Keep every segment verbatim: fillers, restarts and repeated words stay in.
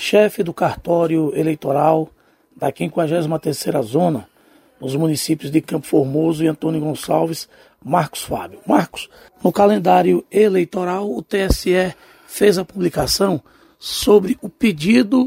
chefe do cartório eleitoral da quinquagésima terceira Zona, nos municípios de Campo Formoso e Antônio Gonçalves, Marcos Fábio. Marcos, no calendário eleitoral, o T S E fez a publicação sobre o pedido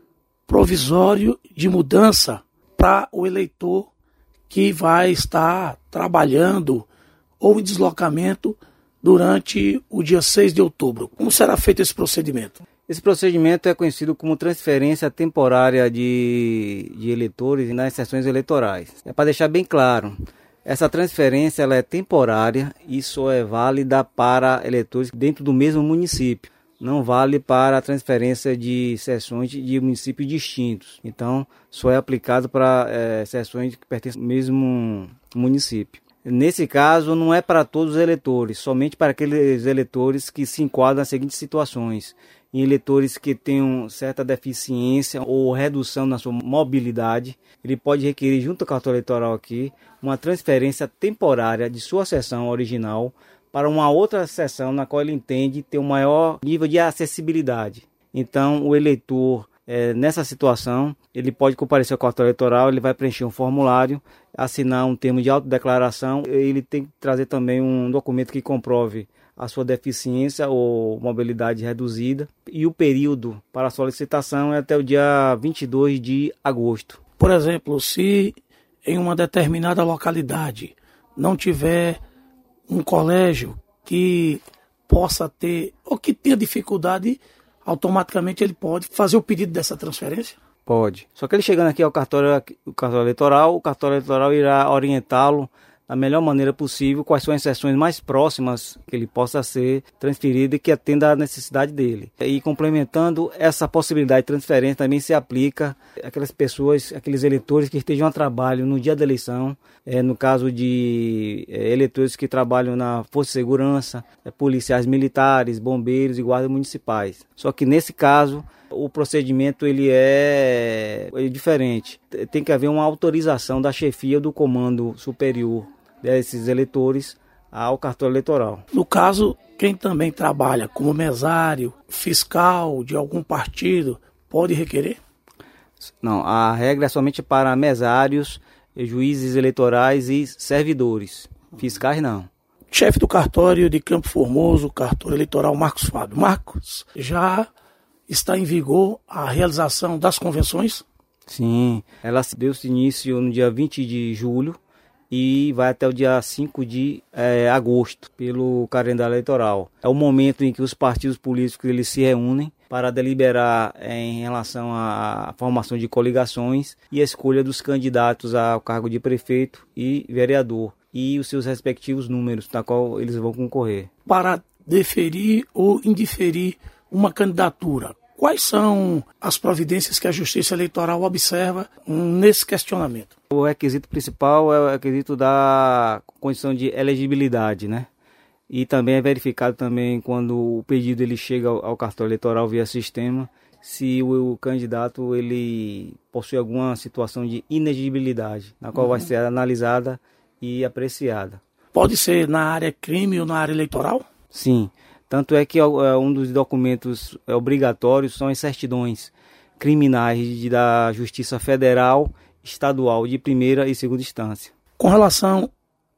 provisório de mudança para o eleitor que vai estar trabalhando ou em deslocamento durante o dia seis de outubro. Como será feito esse procedimento? Esse procedimento é conhecido como transferência temporária de, de eleitores nas sessões eleitorais. É para deixar bem claro, essa transferência ela é temporária e só é válida para eleitores dentro do mesmo município. Não vale para a transferência de sessões de municípios distintos. Então, só é aplicado para é, sessões que pertencem ao mesmo município. Nesse caso, não é para todos os eleitores, somente para aqueles eleitores que se enquadram nas seguintes situações. Em eleitores que tenham certa deficiência ou redução na sua mobilidade, ele pode requerer, junto ao cartório eleitoral aqui, uma transferência temporária de sua sessão original para uma outra sessão na qual ele entende ter um maior nível de acessibilidade. Então, o eleitor, é, nessa situação, ele pode comparecer ao cartório eleitoral, ele vai preencher um formulário, assinar um termo de autodeclaração, ele tem que trazer também um documento que comprove a sua deficiência ou mobilidade reduzida, e o período para a solicitação é até o dia vinte e dois de agosto. Por exemplo, se em uma determinada localidade não tiver um colégio que possa ter, ou que tenha dificuldade, automaticamente ele pode fazer o pedido dessa transferência? Pode. Só que ele chegando aqui ao cartório, o cartório eleitoral, o cartório eleitoral irá orientá-lo da melhor maneira possível quais são as sessões mais próximas que ele possa ser transferido e que atenda à necessidade dele. E complementando, essa possibilidade de transferência também se aplica àquelas pessoas, aqueles eleitores que estejam a trabalho no dia da eleição, é, no caso de é, eleitores que trabalham na Força de Segurança, é, policiais militares, bombeiros e guardas municipais. Só que nesse caso, o procedimento ele é, é diferente. Tem que haver uma autorização da chefia do comando superior desses eleitores ao cartório eleitoral. No caso, quem também trabalha como mesário, fiscal de algum partido, pode requerer? Não, a regra é somente para mesários, juízes eleitorais e servidores. Fiscais não. Chefe do cartório de Campo Formoso, cartório eleitoral Marcos Fábio. Marcos, já está em vigor a realização das convenções? Sim, ela deu-se início no dia vinte de julho e vai até o dia cinco de é, agosto, pelo calendário eleitoral. É o momento em que os partidos políticos eles se reúnem para deliberar é, em relação à formação de coligações e a escolha dos candidatos ao cargo de prefeito e vereador e os seus respectivos números, na qual eles vão concorrer. Para deferir ou indeferir uma candidatura, quais são as providências que a Justiça Eleitoral observa nesse questionamento? O requisito principal é o requisito da condição de elegibilidade, né? E também é verificado também quando o pedido ele chega ao cartório eleitoral via sistema, se o, o candidato ele possui alguma situação de inegibilidade, na qual uhum. vai ser analisada e apreciada. Pode ser na área crime ou na área eleitoral? Sim. Tanto é que um dos documentos obrigatórios são as certidões criminais da Justiça Federal, Estadual de primeira e segunda instância. Com relação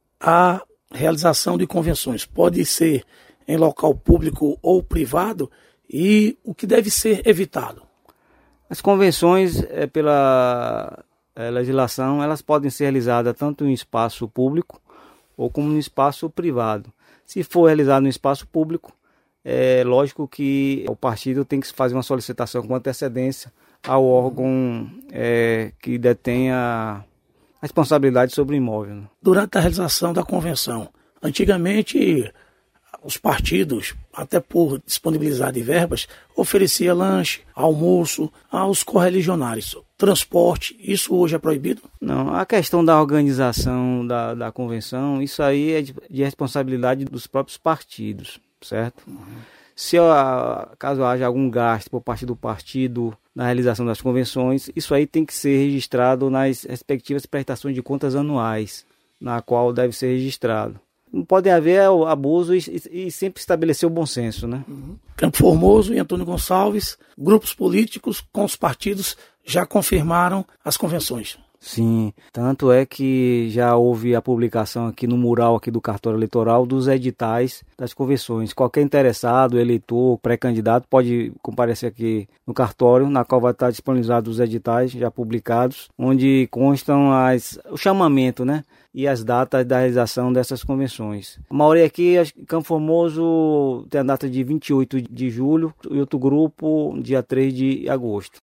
à realização de convenções, pode ser em local público ou privado, e o que deve ser evitado? As convenções, é, pela é, legislação, elas podem ser realizadas tanto em espaço público ou como no espaço privado. Se for realizado no espaço público, é lógico que o partido tem que fazer uma solicitação com antecedência ao órgão é, que detém a responsabilidade sobre o imóvel. Durante a realização da convenção, antigamente os partidos, até por disponibilidade de verbas, oferecia lanche, almoço aos correligionários, transporte. Isso hoje é proibido? Não, a questão da organização da, da convenção, isso aí é de, de responsabilidade dos próprios partidos, certo? Uhum. Se caso haja algum gasto por parte do partido na realização das convenções, isso aí tem que ser registrado nas respectivas prestações de contas anuais, na qual deve ser registrado. Não pode haver abuso e, e, e sempre estabelecer o bom senso, né? Uhum. Campo Formoso e Antônio Gonçalves, grupos políticos com os partidos já confirmaram as convenções. Sim, tanto é que já houve a publicação aqui no mural aqui do cartório eleitoral dos editais das convenções. Qualquer interessado, eleitor, pré-candidato pode comparecer aqui no cartório, na qual vai estar disponibilizados os editais já publicados, onde constam as, o chamamento, né? E as datas da realização dessas convenções. A maioria aqui, Campo Formoso tem a data de vinte e oito de julho e outro grupo dia três de agosto.